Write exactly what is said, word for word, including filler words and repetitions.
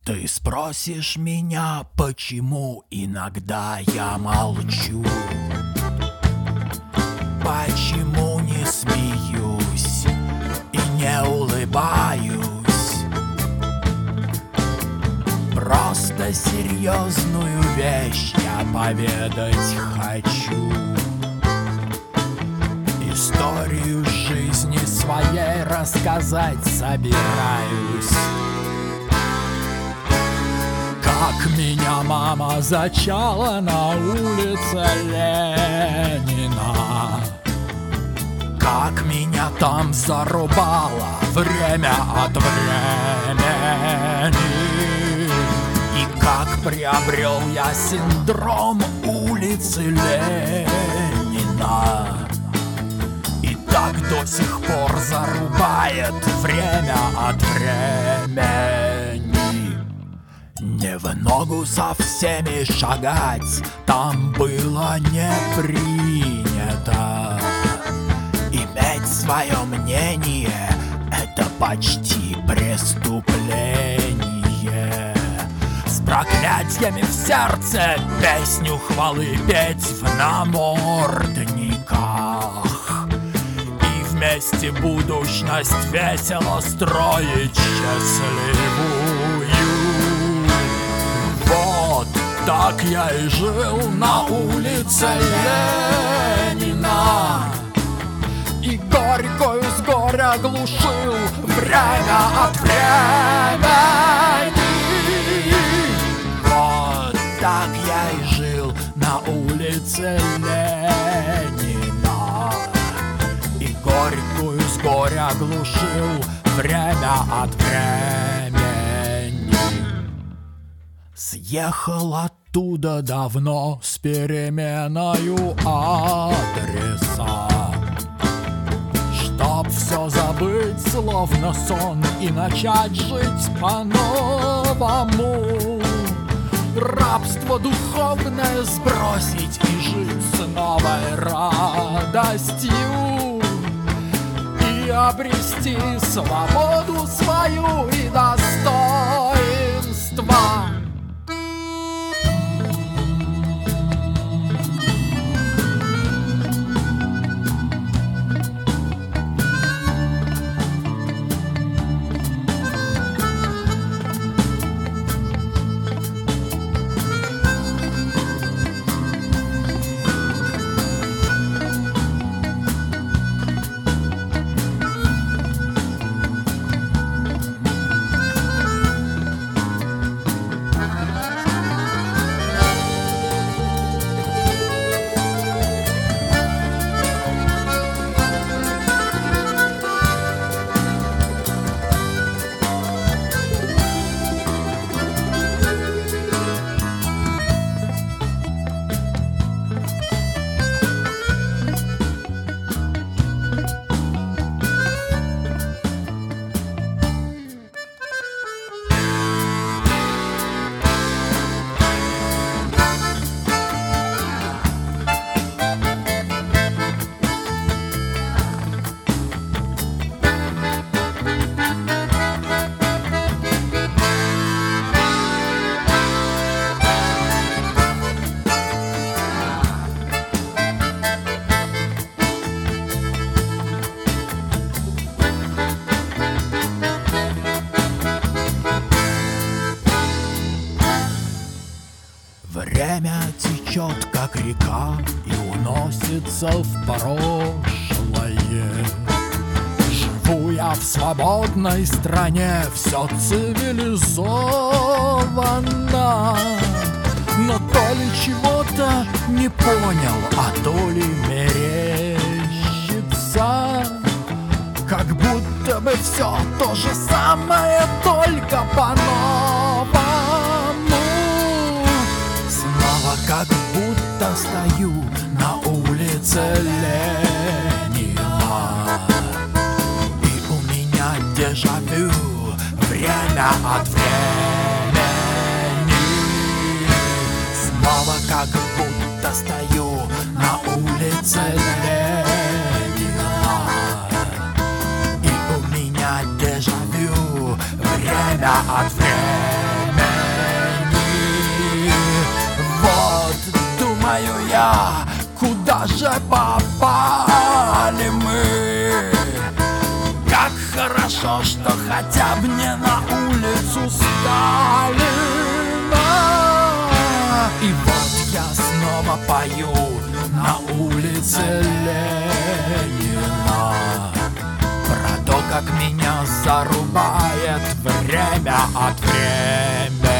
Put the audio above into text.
Ты спросишь меня, почему иногда я молчу, почему не смеюсь и не улыбаюсь. Просто серьезную вещь я поведать хочу. Историю жизни своей рассказать собираюсь. Как меня мама зачала на улице Ленина, как меня там зарубало время от времени, и как приобрел я синдром улицы Ленина, и так до сих пор зарубает время от времени. Не в ногу со всеми шагать там было не принято. Иметь свое мнение — это почти преступление. С проклятиями в сердце песню хвалы петь в намордниках и вместе будущность весело строить счастливую. Вот так я и жил на улице Ленина, и горькую с горя глушил время от времени. Вот так я и жил на улице Ленина, и горькую с горя глушил время от времени. Съехал оттуда давно с переменою адреса, чтоб все забыть, словно сон, и начать жить по-новому. Рабство духовное сбросить и жить с новой радостью, и обрести свободу свою и достоинство. Время течет, как река, и уносится в прошлое. Живу я в свободной стране, все цивилизовано, но то ли чего-то не понял, а то ли мерещится, как будто бы все то же самое, только по-новому. Как будто стою на улице Ленина, и у меня дежавю время от времени. Снова как будто стою на улице Ленина, и у меня дежавю время от времени. знаю я, куда же попали мы. Как хорошо, что хотя бы не на улицу Сталина. И вот я снова пою на улице Ленина про то, как меня зарубает время от времени.